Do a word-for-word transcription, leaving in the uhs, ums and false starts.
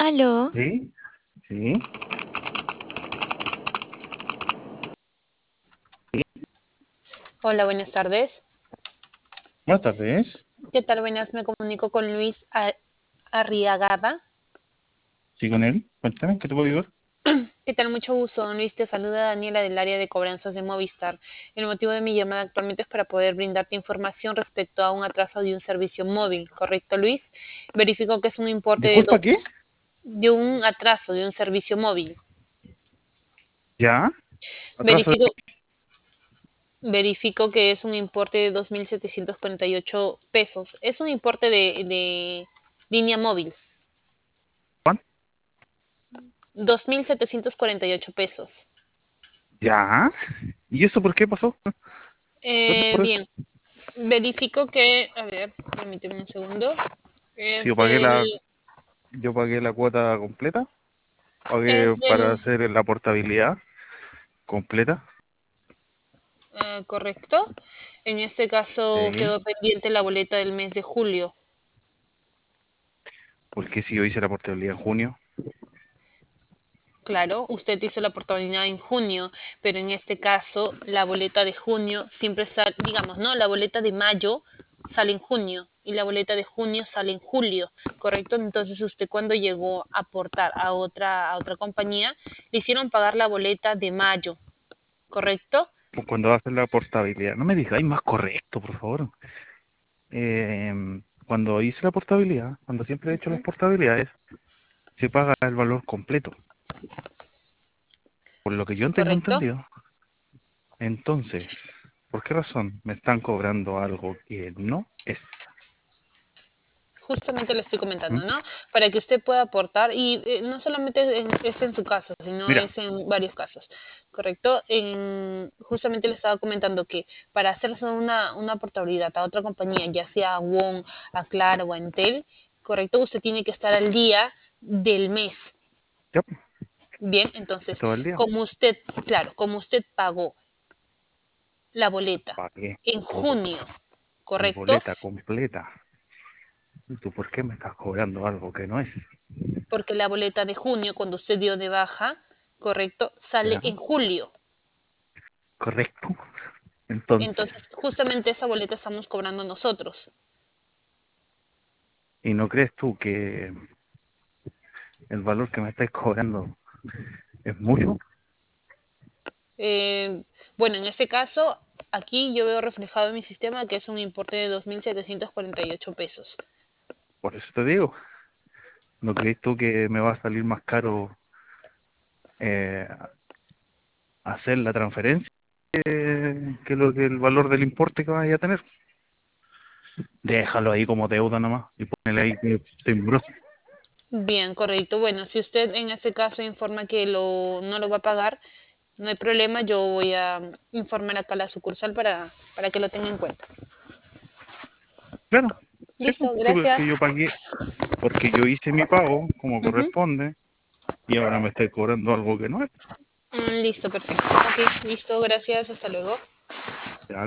Aló, Sí, sí. hola, buenas tardes. Buenas tardes. ¿Qué tal? Buenas, me comunico con Luis A- Arriagada. Sí, con él. Cuéntame, ¿qué te puedo ayudar? ¿Qué tal? Mucho gusto, don Luis. Te saluda Daniela del área de cobranzas de Movistar. El motivo de mi llamada actualmente es para poder brindarte información respecto a un atraso de un servicio móvil, ¿correcto, Luis? Verifico que es un importe de, Disculpa, do- ¿qué? de un atraso de un servicio móvil. ¿Ya? Atraso de... Verifico, verifico que es un importe de dos mil setecientos cuarenta y ocho pesos. Es un importe de, de línea móvil. ¿Cuánto? Dos mil setecientos cuarenta y ocho pesos. ¿Ya? ¿Y eso por qué pasó? ¿Solo Eh, por eso? bien, verifico que, a ver, permíteme un segundo. Si yo Es pagué la, del, yo pagué la cuota completa, es pagué para del, hacer la portabilidad completa. eh, correcto. En este caso Sí. quedó pendiente la boleta del mes de julio. Porque si yo hice la portabilidad en junio, Claro, usted hizo la portabilidad en junio, pero en este caso la boleta de junio siempre sale, digamos, ¿no? La boleta de mayo sale en junio y la boleta de junio sale en julio, ¿correcto? Entonces usted cuando llegó a aportar a otra, a otra compañía, le hicieron pagar la boleta de mayo, ¿correcto? pues cuando haces la portabilidad, no me digáis más correcto, por favor. Eh, Cuando hice la portabilidad, cuando siempre he hecho las portabilidades, se paga el valor completo. Por lo que yo tengo ¿Correcto? entendido. Entonces, ¿por qué razón me están cobrando algo que no es? Justamente le estoy ¿Mm? comentando, ¿no? Para que usted pueda aportar, y eh, no solamente en- es en su caso, sino Mira, es en varios casos, ¿correcto? En- justamente le estaba comentando que para hacerse una, una portabilidad a otra compañía, ya sea a WOM, a Claro o a Entel, ¿correcto? Usted tiene que estar al día del mes. ya, Bien, entonces, todo el día. como usted, claro, como usted pagó la boleta Pagué en todo, junio, mi ¿correcto? boleta completa. ¿Y tú por qué me estás cobrando algo que no es? Porque la boleta de junio, cuando usted dio de baja, correcto, sale ¿Ya? en julio. ¿Correcto? Entonces, Entonces, justamente esa boleta estamos cobrando nosotros. ¿y no crees tú que el valor que me estás cobrando es mucho? Eh, bueno, en este caso, aquí yo veo reflejado en mi sistema que es un importe de dos mil setecientos cuarenta y ocho pesos. Por eso te digo, ¿no crees tú que me va a salir más caro eh, hacer la transferencia que, que lo que el valor del importe que vaya a tener? Déjalo ahí como deuda nomás y ponele ahí que estoy moroso. Bien, correcto. Bueno, si usted en este caso informa que lo, no lo va a pagar, no hay problema. Yo voy a informar acá a la sucursal para, para que lo tenga en cuenta. Claro, sí, pues, Listo, sí, porque gracias. yo pagué, porque yo hice mi pago como Ujú. corresponde y ahora me estoy cobrando algo que no es. Mm, listo, perfecto. Ok, listo, gracias. Hasta luego.